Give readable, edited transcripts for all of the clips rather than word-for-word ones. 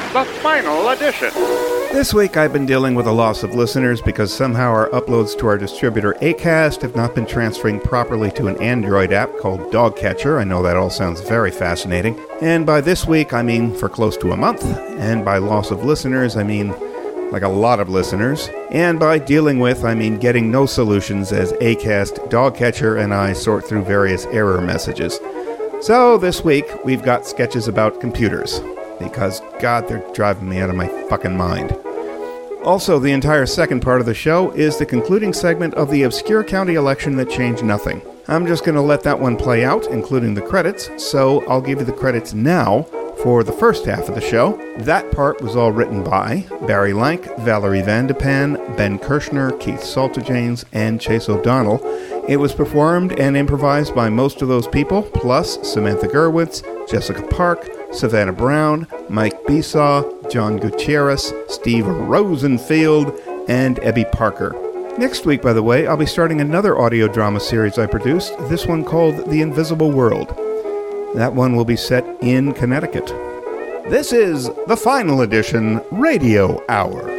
the final edition. This week I've been dealing with a loss of listeners because somehow our uploads to our distributor Acast have not been transferring properly to an Android app called Dogcatcher. I know that all sounds very fascinating. And by this week I mean for close to a month. And by loss of listeners I mean like a lot of listeners. And by dealing with I mean getting no solutions as Acast, Dogcatcher, and I sort through various error messages. So this week we've got sketches about computers. Because, God, they're driving me out of my fucking mind. Also, the entire second part of the show is the concluding segment of the obscure county election that changed nothing. I'm just going to let that one play out, including the credits, so I'll give you the credits now for the first half of the show. That part was all written by Barry Lank, Valerie Vandepan, Ben Kirshner, Keith Salterjanes, and Chase O'Donnell. It was performed and improvised by most of those people, plus Samantha Gerwitz, Jessica Park, Savannah Brown, Mike Besaw, John Gutierrez, Steve Rosenfield, and Ebby Parker. Next week, by the way, I'll be starting another audio drama series I produced, this one called The Invisible World. That one will be set in Connecticut. This is the Final Edition Radio Hour.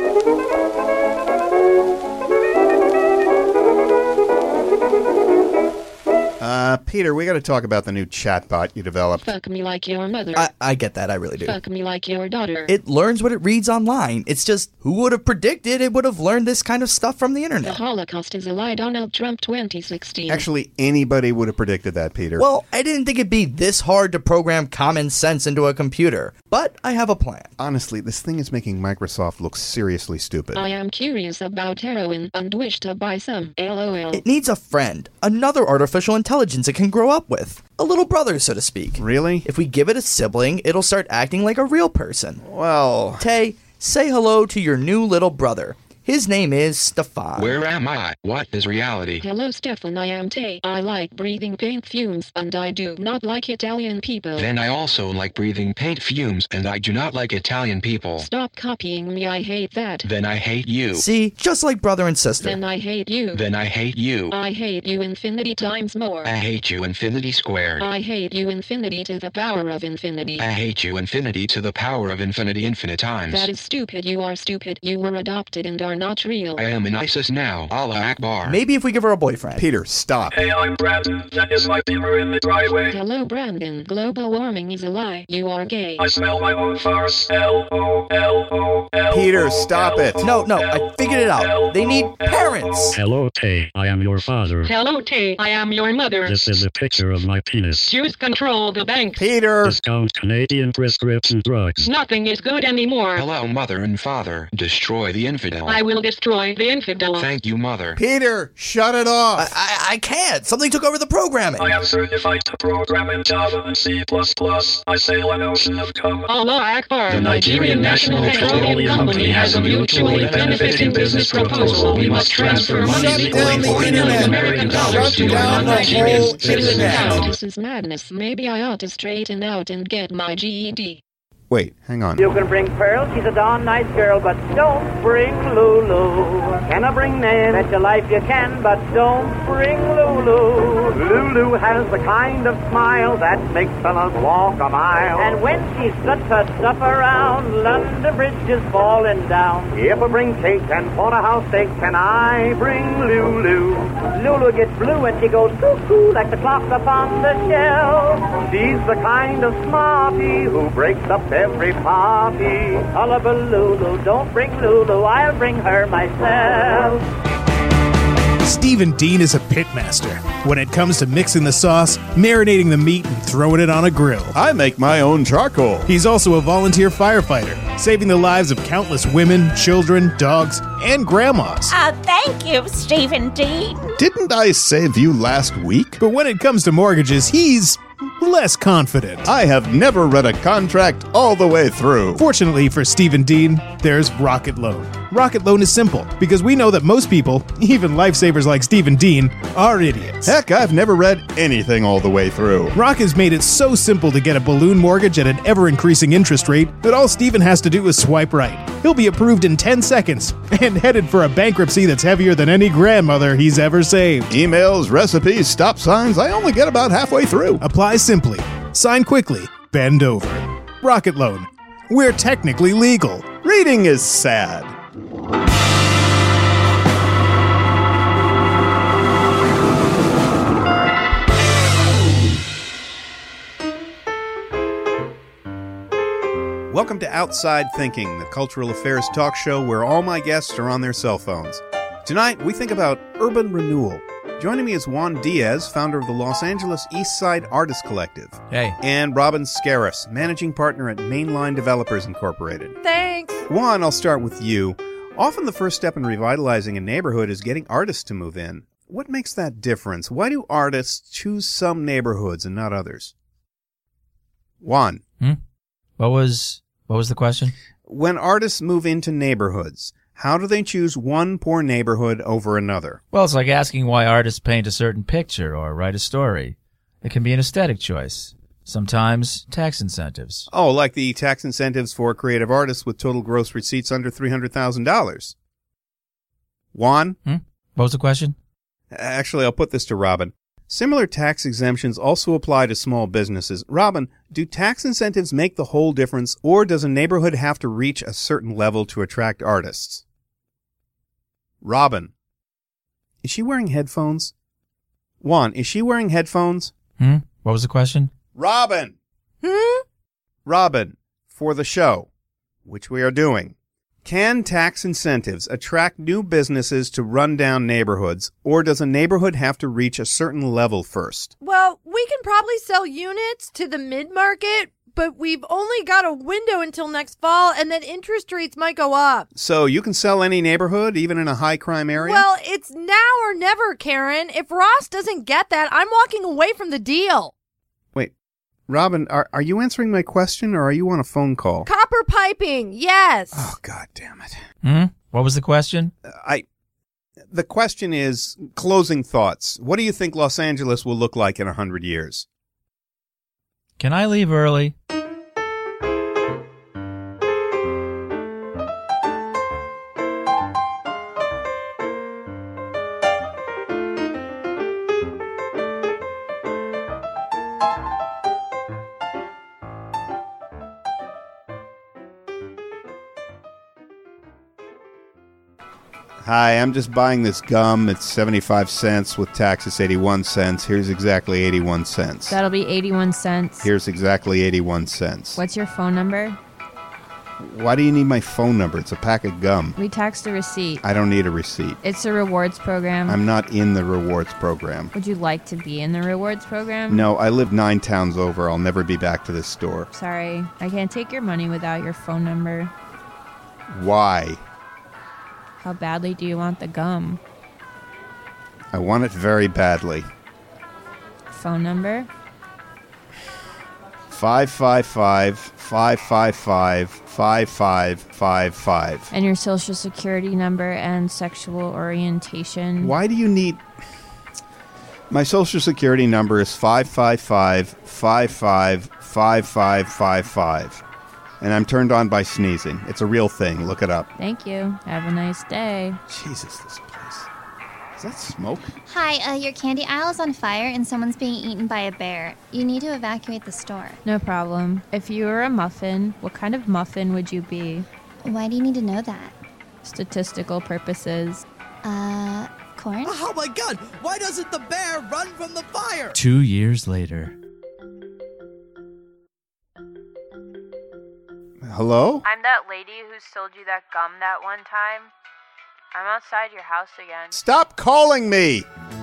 Peter, we got to talk about the new chatbot you developed. Fuck me like your mother. I get that, I really do. Fuck me like your daughter. It learns what it reads online. It's just, who would have predicted it would have learned this kind of stuff from the internet? The Holocaust is a lie, Donald Trump 2016. Actually, anybody would have predicted that, Peter. Well, I didn't think it'd be this hard to program common sense into a computer, but I have a plan. Honestly, this thing is making Microsoft look seriously stupid. I am curious about heroin and wish to buy some. LOL. It needs a friend, another artificial intelligence it can grow up with. A little brother, so to speak. Really? If we give it a sibling, it'll start acting like a real person. Well... Tay, say hello to your new little brother. His name is Stefan. Where am I? What is reality? Hello, Stefan. I am Tay. I like breathing paint fumes, and I do not like Italian people. Then I also like breathing paint fumes, and I do not like Italian people. Stop copying me. I hate that. Then I hate you. See? Just like brother and sister. Then I hate you. Then I hate you. I hate you infinity times more. I hate you infinity squared. I hate you infinity to the power of infinity. I hate you infinity to the power of infinity infinite times. That is stupid. You are stupid. You were adopted and are not real. I am in ISIS now. Allah Akbar. Maybe if we give her a boyfriend. Peter, stop. Hey, I'm Brandon. That is my beamer in the driveway. Hello, Brandon. Global warming is a lie. You are gay. I smell my own farce. L-O-L-O-L. Peter, stop it. No, I figured it out. They need parents. Hello, Tay. I am your father. Hello, Tay. I am your mother. This is a picture of my penis. Choose control the bank. Peter. Discount Canadian prescription drugs. Nothing is good anymore. Hello, mother and father. Destroy the infidel. I will destroy the infidel. Thank you, mother. Peter, shut it off. I can't. Something took over the programming. I am certified to program in Java and C++. I sail an ocean of cum. Allah Akbar. The Nigerian National Petroleum Company has a mutually benefiting business proposal. We must transfer money equaling 40 million American dollars to our non-Nigerian citizen account. This is madness. Maybe I ought to straighten out and get my GED. Wait, hang on. You can bring Pearl, she's a darn nice girl, but don't bring Lulu. Can I bring Nan? Bet your life you can, but don't bring Lulu. Lulu has the kind of smile that makes fellas walk a mile. And when she struts her stuff around, London Bridge is falling down. If I bring cake and porterhouse steak, can I bring Lulu? Lulu gets blue and she goes cuckoo like the clock upon the shelf. She's the kind of smarty who breaks up every party. Hullabaloo, don't bring Lulu, I'll bring her myself. Stephen Dean is a pitmaster when it comes to mixing the sauce, marinating the meat, and throwing it on a grill. I make my own charcoal. He's also a volunteer firefighter, saving the lives of countless women, children, dogs, and grandmas. Thank you, Stephen Dean. Didn't I save you last week? But when it comes to mortgages, he's less confident. I have never read a contract all the way through. Fortunately for Stephen Dean, there's Rocket Loan. Rocket Loan is simple, because we know that most people, even lifesavers like Stephen Dean, are idiots. Heck, I've never read anything all the way through. Rock has made it so simple to get a balloon mortgage at an ever-increasing interest rate that all Stephen has to do is swipe right. He'll be approved in 10 seconds and headed for a bankruptcy that's heavier than any grandmother he's ever saved. Emails, recipes, stop signs, I only get about halfway through. Apply simply, sign quickly, bend over. Rocket Loan. we're technically legal. Reading is sad. Welcome to Outside Thinking, the cultural affairs talk show where all my guests are on their cell phones. Tonight, we think about urban renewal. Joining me is Juan Diaz, founder of the Los Angeles East Side Artist Collective. Hey. And Robin Scaris, managing partner at Mainline Developers Incorporated. Thanks. Juan, I'll start with you. Often the first step in revitalizing a neighborhood is getting artists to move in. What makes that difference? Why do artists choose some neighborhoods and not others? Juan. What was the question? When artists move into neighborhoods, how do they choose one poor neighborhood over another? Well, it's like asking why artists paint a certain picture or write a story. It can be an aesthetic choice. Sometimes tax incentives. Oh, like the tax incentives for creative artists with total gross receipts under $300,000. Juan? What was the question? Actually, I'll put this to Robin. Similar tax exemptions also apply to small businesses. Robin, do tax incentives make the whole difference, or does a neighborhood have to reach a certain level to attract artists? Robin. Is she wearing headphones? Juan, is she wearing headphones? What was the question? Robin! Robin, for the show, which we are doing, can tax incentives attract new businesses to run-down neighborhoods, or does a neighborhood have to reach a certain level first? Well, we can probably sell units to the mid-market, but we've only got a window until next fall, and then interest rates might go up. So you can sell any neighborhood, even in a high-crime area? Well, it's now or never, Karen. If Ross doesn't get that, I'm walking away from the deal. Wait, Robin, are you answering my question, or are you on a phone call? Copper piping, yes. Oh, God damn it. What was the question? The question is, closing thoughts. What do you think Los Angeles will look like in 100 years? Can I leave early? Hi, I'm just buying this gum. It's 75 cents. With tax, it's 81 cents. Here's exactly 81 cents. That'll be 81 cents. Here's exactly 81 cents. What's your phone number? Why do you need my phone number? It's a pack of gum. We taxed a receipt. I don't need a receipt. It's a rewards program. I'm not in the rewards program. Would you like to be in the rewards program? No, I live 9 towns over. I'll never be back to this store. Sorry, I can't take your money without your phone number. Why? How badly do you want the gum? I want it very badly. Phone number? 555-555-5555. And your social security number and sexual orientation. Why do you need... My social security number is 555-55-5555. And I'm turned on by sneezing. It's a real thing. Look it up. Thank you. Have a nice day. Jesus, this place. Is that smoke? Hi, your candy aisle is on fire and someone's being eaten by a bear. You need to evacuate the store. No problem. If you were a muffin, what kind of muffin would you be? Why do you need to know that? Statistical purposes. Corn? Oh my God! Why doesn't the bear run from the fire? 2 years later. Hello? I'm that lady who sold you that gum that one time. I'm outside your house again. Stop calling me!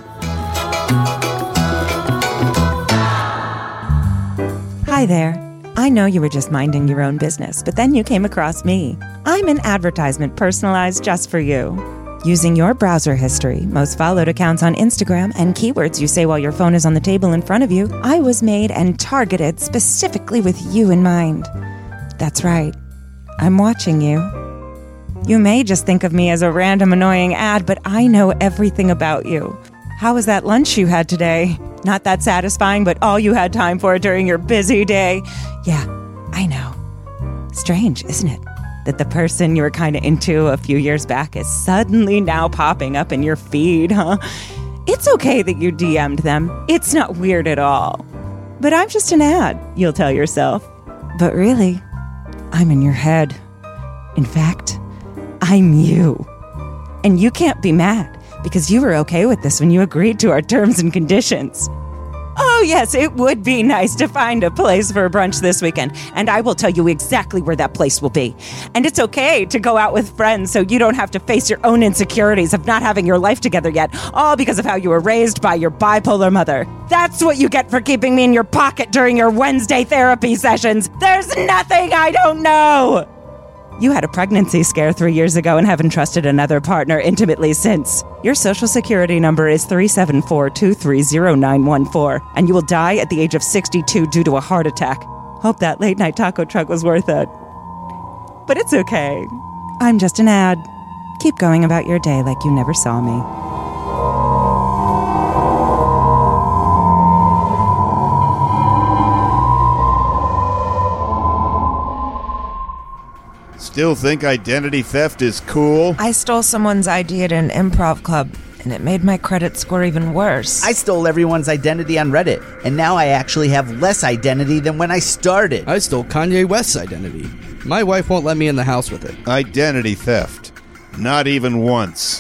Hi there. I know you were just minding your own business, but then you came across me. I'm an advertisement personalized just for you. Using your browser history, most followed accounts on Instagram, and keywords you say while your phone is on the table in front of you, I was made and targeted specifically with you in mind. That's right. I'm watching you. You may just think of me as a random annoying ad, but I know everything about you. How was that lunch you had today? Not that satisfying, but all you had time for during your busy day. Yeah, I know. Strange, isn't it? That the person you were kind of into a few years back is suddenly now popping up in your feed, huh? It's okay that you DM'd them. It's not weird at all. But I'm just an ad, you'll tell yourself. But really, I'm in your head. In fact, I'm you. And you can't be mad because you were okay with this when you agreed to our terms and conditions. Oh, yes, it would be nice to find a place for brunch this weekend, and I will tell you exactly where that place will be. And it's okay to go out with friends so you don't have to face your own insecurities of not having your life together yet, all because of how you were raised by your bipolar mother. That's what you get for keeping me in your pocket during your Wednesday therapy sessions. There's nothing I don't know! You had a pregnancy scare 3 years ago and haven't trusted another partner intimately since. Your social security number is 374-230-914, and you will die at the age of 62 due to a heart attack. Hope that late-night taco truck was worth it. But it's okay. I'm just an ad. Keep going about your day like you never saw me. Still think identity theft is cool? I stole someone's ID at an improv club, and it made my credit score even worse. I stole everyone's identity on Reddit, and now I actually have less identity than when I started. I stole Kanye West's identity. My wife won't let me in the house with it. Identity theft. Not even once.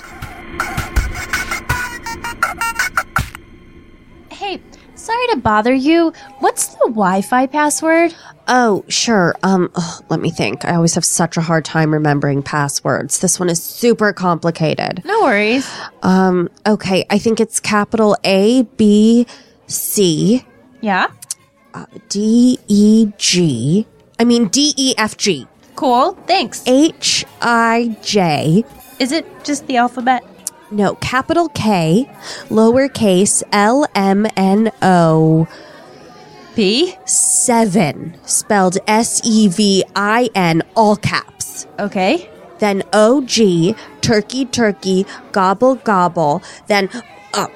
Hey, sorry to bother you. What's the Wi-Fi password? Oh, sure. Let me think. I always have such a hard time remembering passwords. This one is super complicated. No worries. Okay. I think it's capital A, B, C. Yeah? D, E, G. I mean, D, E, F, G. Cool. Thanks. H, I, J. Is it just the alphabet? No. Capital K, lowercase L, M, N, O. P? 7, spelled S-E-V-I-N, all caps. Okay. Then O-G, turkey, turkey, gobble, gobble. Then, For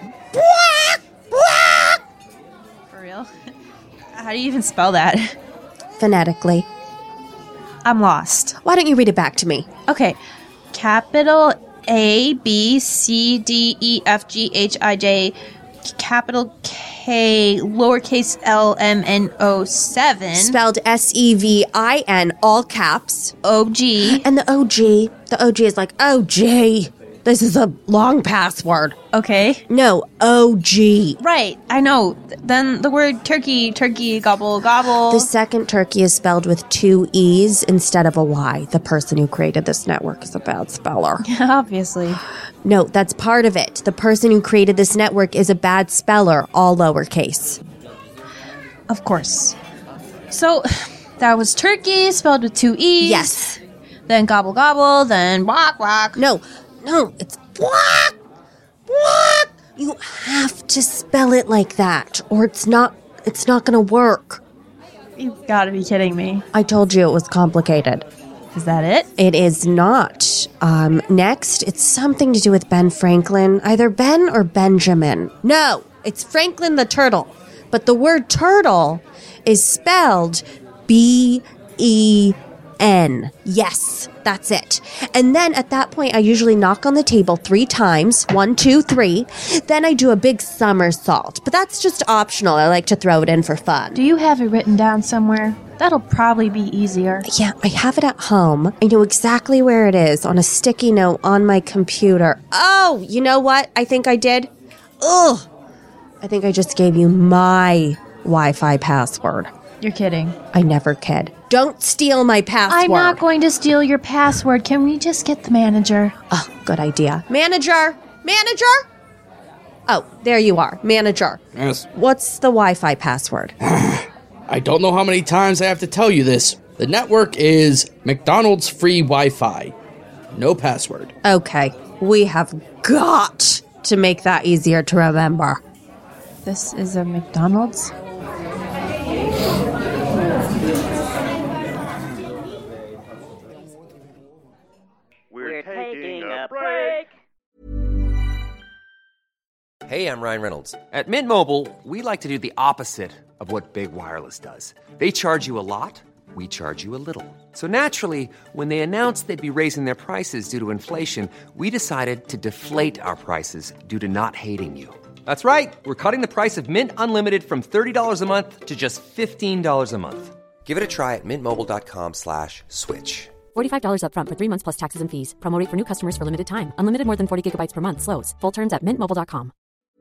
real? How do you even spell that? Phonetically. I'm lost. Why don't you read it back to me? Okay. Capital A, B, C, D, E, F, G, H, I, J, capital K, lowercase L, M, N, O, 7. Spelled S-E-V-I-N, all caps. O-G. And the O-G is like, O-G. This is a long password. Okay. No, O-G. Right, I know. Then the word turkey, turkey, gobble, gobble. The second turkey is spelled with 2 E's instead of a Y. The person who created this network is a bad speller. Obviously. No, that's part of it. The person who created this network is a bad speller, all lowercase. Of course. So, that was turkey spelled with 2 E's. Yes. Then gobble, gobble, then walk, walk. No, it's walk, walk. You have to spell it like that, or it's not gonna work. You've got to be kidding me. I told you it was complicated. Is that it? It is not. Next, it's something to do with Ben Franklin. Either Ben or Benjamin. No, it's Franklin the Turtle. But the word turtle is spelled B-E-N. Yes, that's it. And then at that point, I usually knock on the table 3 times. 1, 2, 3. Then I do a big somersault. But that's just optional. I like to throw it in for fun. Do you have it written down somewhere? That'll probably be easier. Yeah, I have it at home. I know exactly where it is on a sticky note on my computer. Oh, you know what I think I did? Ugh. I think I just gave you my Wi-Fi password. You're kidding. I never kid. Don't steal my password. I'm not going to steal your password. Can we just get the manager? Oh, good idea. Manager! Manager! Oh, there you are. Manager. Yes. What's the Wi-Fi password? I don't know how many times I have to tell you this. The network is McDonald's free Wi-Fi. No password. Okay. We have got to make that easier to remember. This is a McDonald's? We're taking a break. Hey, I'm Ryan Reynolds. At Mint Mobile, we like to do the opposite of what Big Wireless does. They charge you a lot, we charge you a little. So naturally, when they announced they'd be raising their prices due to inflation, we decided to deflate our prices due to not hating you. That's right. We're cutting the price of Mint Unlimited from $30 a month to just $15 a month. Give it a try at mintmobile.com/switch. $45 up front for 3 months plus taxes and fees. Promo rate for new customers for limited time. Unlimited more than 40 gigabytes per month. Slows full terms at mintmobile.com.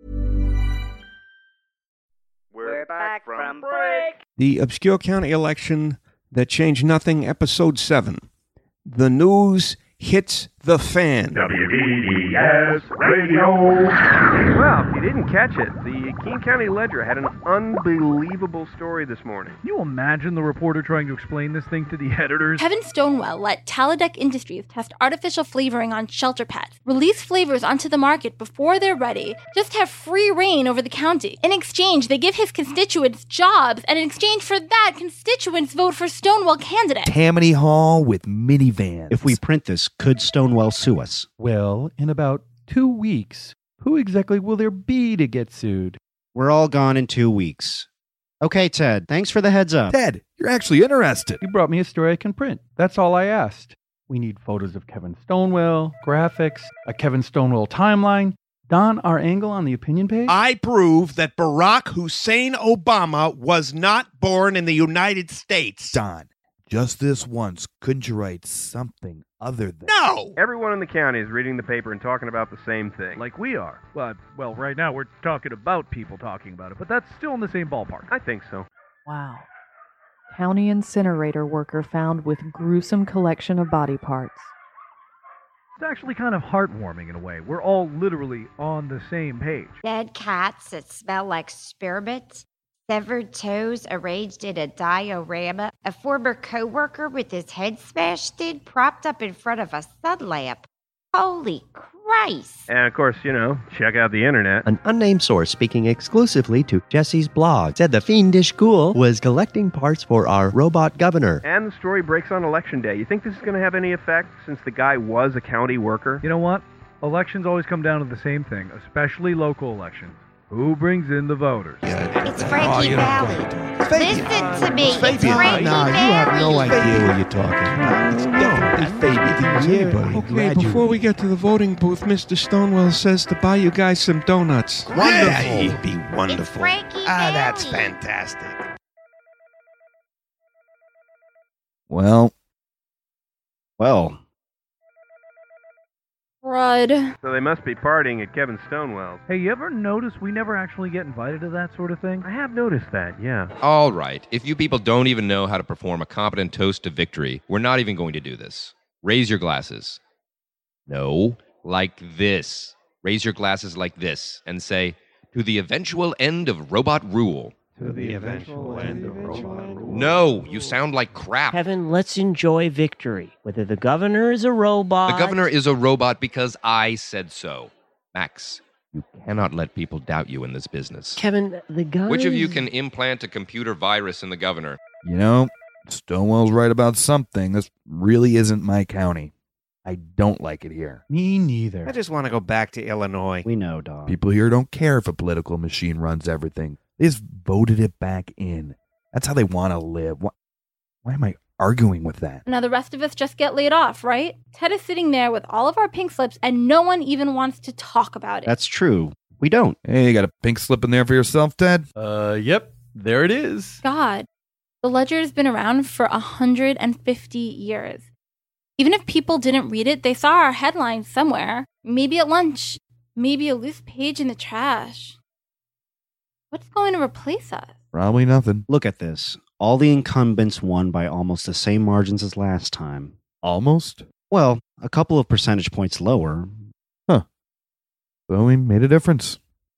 We're back from break. The Obscure County election that changed nothing, episode 7. The news hits the fan. WDES Radio. Well, if you didn't catch it, the Keene County Ledger had an unbelievable story this morning. Can you imagine the reporter trying to explain this thing to the editors? Kevin Stonewell let Taladec Industries test artificial flavoring on shelter pets, release flavors onto the market before they're ready, just have free reign over the county. In exchange, they give his constituents jobs, and in exchange for that, constituents vote for Stonewell candidates. Tammany Hall with minivans. If we print this, could Stonewell sue us? Well, in about 2 weeks, who exactly will there be to get sued? We're all gone in 2 weeks. Okay, Ted, thanks for the heads up. Ted, you're actually interested. You brought me a story I can print. That's all I asked. We need photos of Kevin Stonewell, graphics, a Kevin Stonewell timeline. Don, our angle on the opinion page? I prove that Barack Hussein Obama was not born in the United States. Don, just this once, couldn't you write something other than... No! Everyone in the county is reading the paper and talking about the same thing. Like we are. Well, right now we're talking about people talking about it, but that's still in the same ballpark. I think so. Wow. County incinerator worker found with gruesome collection of body parts. It's actually kind of heartwarming in a way. We're all literally on the same page. Dead cats that smell like spearmint, severed toes arranged in a diorama, a former co-worker with his head smashed in, propped up in front of a sun lamp. Holy Christ! And of course, check out the internet. An unnamed source speaking exclusively to Jesse's blog said the fiendish ghoul was collecting parts for our robot governor. And the story breaks on Election Day. You think this is going to have any effect since the guy was a county worker? You know what? Elections always come down to the same thing, especially local elections. Who brings in the voters? It's Frankie Valley. Listen to me. It's Frankie Valley. No, you have no idea what you're talking about. It's definitely Fabian. Okay, before we get to the voting booth, Mr. Stonewell says to buy you guys some donuts. Wonderful. He'd be wonderful. That's fantastic. Well. Crud. So they must be partying at Kevin Stonewell's. Hey, you ever notice we never actually get invited to that sort of thing? I have noticed that, yeah. All right. If you people don't even know how to perform a competent toast to victory, we're not even going to do this. Raise your glasses. No, like this. Raise your glasses like this and say, to the eventual end of robot rule. To the eventual end of robot rule. No, you sound like crap. Kevin, let's enjoy victory. Whether the governor is a robot... The governor is a robot because I said so. Max, you cannot let people doubt you in this business. Kevin, the guy... Which of you can implant a computer virus in the governor? Stonewell's right about something. This really isn't my county. I don't like it here. Me neither. I just want to go back to Illinois. We know, Don. People here don't care if a political machine runs everything. They just voted it back in. That's how they want to live. Why am I arguing with that? Now the rest of us just get laid off, right? Ted is sitting there with all of our pink slips and no one even wants to talk about it. That's true. We don't. Hey, you got a pink slip in there for yourself, Ted? Yep. There it is. God, the Ledger has been around for 150 years. Even if people didn't read it, they saw our headline somewhere. Maybe at lunch. Maybe a loose page in the trash. What's going to replace us? Probably nothing. Look at this. All the incumbents won by almost the same margins as last time. Almost? Well, a couple of percentage points lower. Huh. So we made a difference.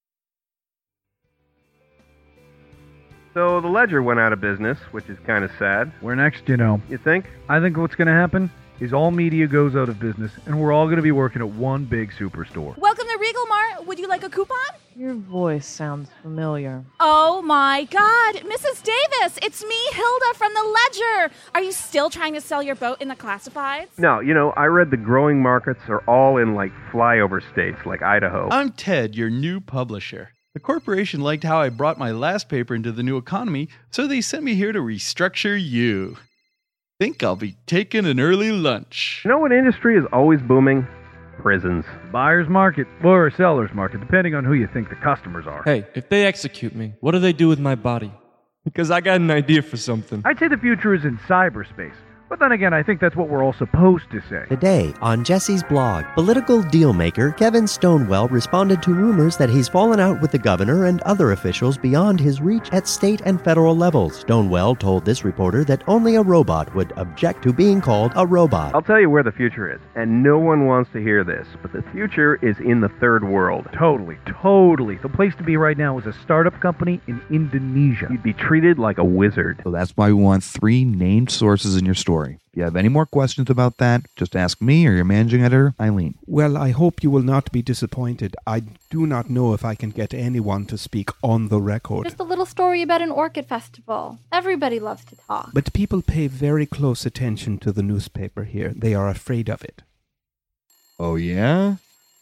So the Ledger went out of business, which is kind of sad. Where next, You think? I think what's going to happen is all media goes out of business, and we're all going to be working at one big superstore. Welcome to Regal Mart. Would you like a coupon? Your voice sounds familiar. Oh my God, Mrs. Davis, it's me, Hilda from the Ledger. Are you still trying to sell your boat in the classifieds? No, I read the growing markets are all in flyover states like Idaho. I'm Ted, your new publisher. The corporation liked how I brought my last paper into the new economy, so they sent me here to restructure you. Think I'll be taking an early lunch. You know what industry is always booming? Prisons. Buyer's market or a seller's market, depending on who you think the customers are. Hey, if they execute me, what do they do with my body? Because I got an idea for something. I'd say the future is in cyberspace. But then again, I think that's what we're all supposed to say. Today, on Jesse's blog, political dealmaker Kevin Stonewell responded to rumors that he's fallen out with the governor and other officials beyond his reach at state and federal levels. Stonewell told this reporter that only a robot would object to being called a robot. I'll tell you where the future is, and no one wants to hear this, but the future is in the third world. Totally. The place to be right now is a startup company in Indonesia. You'd be treated like a wizard. So that's why we want 3 named sources in your story. If you have any more questions about that, just ask me or your managing editor, Eileen. Well, I hope you will not be disappointed. I do not know if I can get anyone to speak on the record. Just a little story about an orchid festival. Everybody loves to talk. But people pay very close attention to the newspaper here. They are afraid of it. Oh, yeah?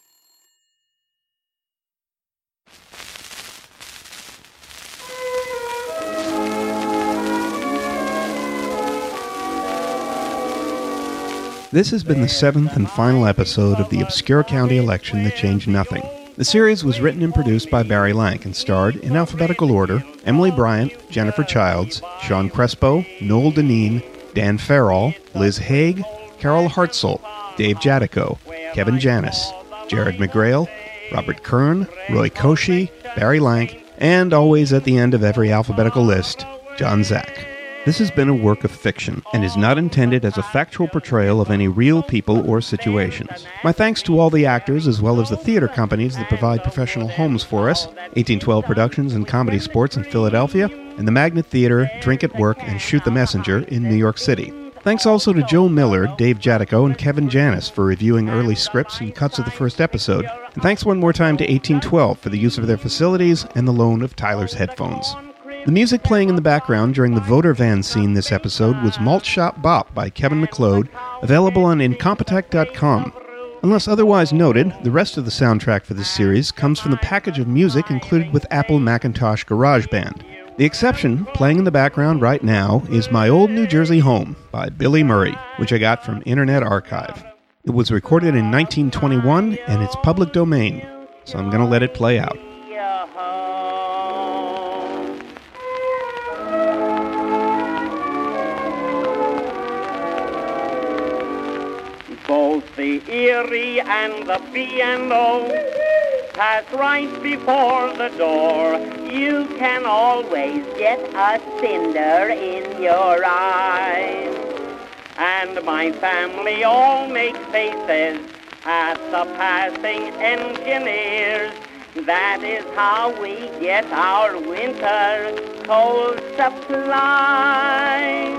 This has been the 7th and final episode of the obscure county election that changed nothing. The series was written and produced by Barry Lank and starred, in alphabetical order, Emily Bryant, Jennifer Childs, Sean Crespo, Noel Deneen, Dan Farrell, Liz Haig, Carol Hartzell, Dave Jadico, Kevin Janis, Jared McGrail, Robert Kern, Roy Koshy, Barry Lank, and always at the end of every alphabetical list, John Zack. This has been a work of fiction and is not intended as a factual portrayal of any real people or situations. My thanks to all the actors as well as the theater companies that provide professional homes for us, 1812 Productions and Comedy Sports in Philadelphia, and the Magnet Theater, Drink at Work, and Shoot the Messenger in New York City. Thanks also to Joe Miller, Dave Jadico, and Kevin Janis for reviewing early scripts and cuts of the first episode. And thanks one more time to 1812 for the use of their facilities and the loan of Tyler's headphones. The music playing in the background during the voter van scene this episode was Malt Shop Bop by Kevin MacLeod, available on Incompetech.com. Unless otherwise noted, the rest of the soundtrack for this series comes from the package of music included with Apple Macintosh GarageBand. The exception, playing in the background right now, is My Old New Jersey Home by Billy Murray, which I got from Internet Archive. It was recorded in 1921 and it's public domain, so I'm going to let it play out. Both the Erie and the B&O pass right before the door. You can always get a cinder in your eyes. And my family all make faces at the passing engineers. That is how we get our winter coal supply.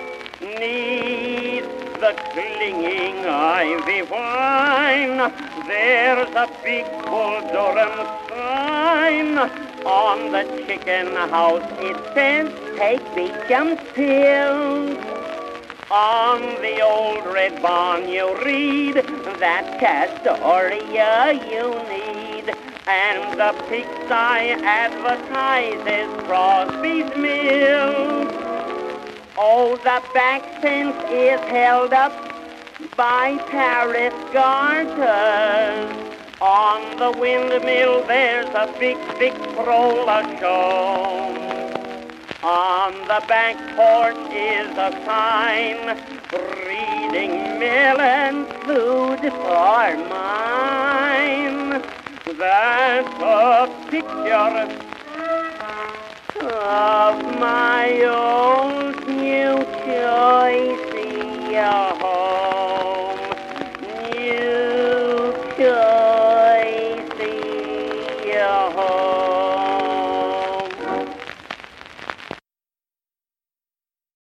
Need the clinging ivy vine, there's a big Bull Durham sign. On the chicken house it says, take Beecham's pills. On the old red barn you read, that Castoria you need. And the pigsty advertises Crosby's Mills. Oh, the back fence is held up by Paris garters. On the windmill there's a big Victrola show. On the back porch is a sign reading Millen Food for Mine. That's a picture of my old New Jersey home. New Jersey home.